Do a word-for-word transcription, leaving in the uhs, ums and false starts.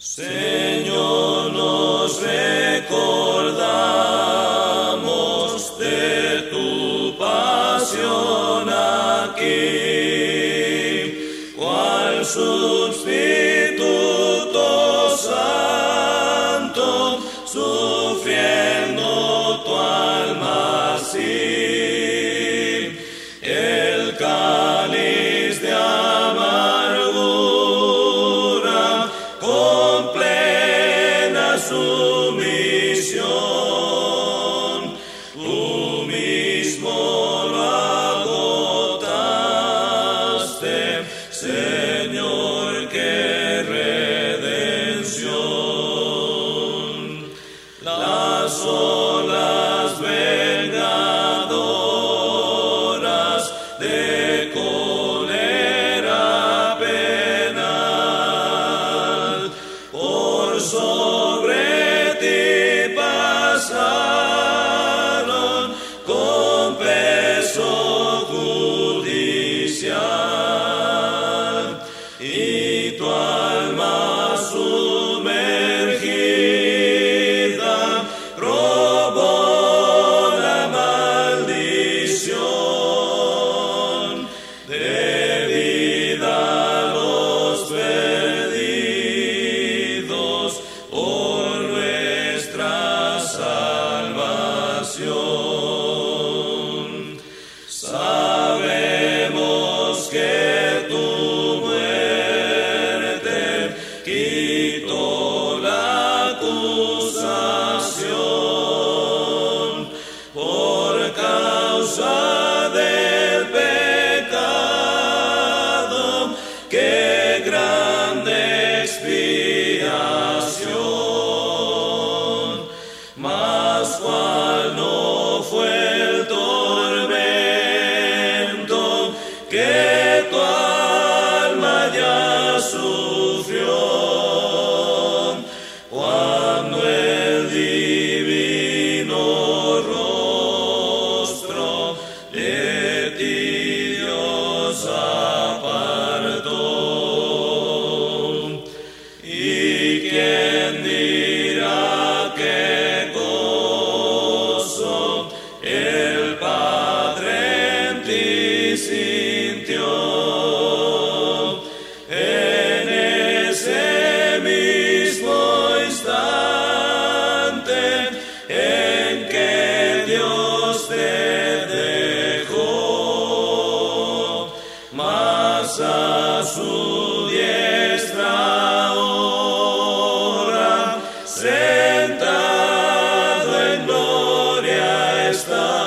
Señor, nos recordamos de tu pasión aquí, cual sustituto santo, sufriendo tu alma así, el cáliz de amargura con plena sumisión, tú mismo lo agotaste, Señor, qué redención. Las olas vengadoras de cólera penal por sobre ti pasaron con peso judicial, y tu alma sumergida probó la maldición debida a los perdidos por nuestra salvación. Sabemos que tu muerte quitó la acusación por causa del pecado. ¡Qué grande expiación! Mas cuál no fue el tormento que tu alma ya sufrió, cuando el divino rostro de ti Dios apartó. ¿Y quién dirá qué gozo el Padre en ti sintió en ese mismo instante en que Dios te dejó? Mas a su diestra ahora, sentado en gloria está.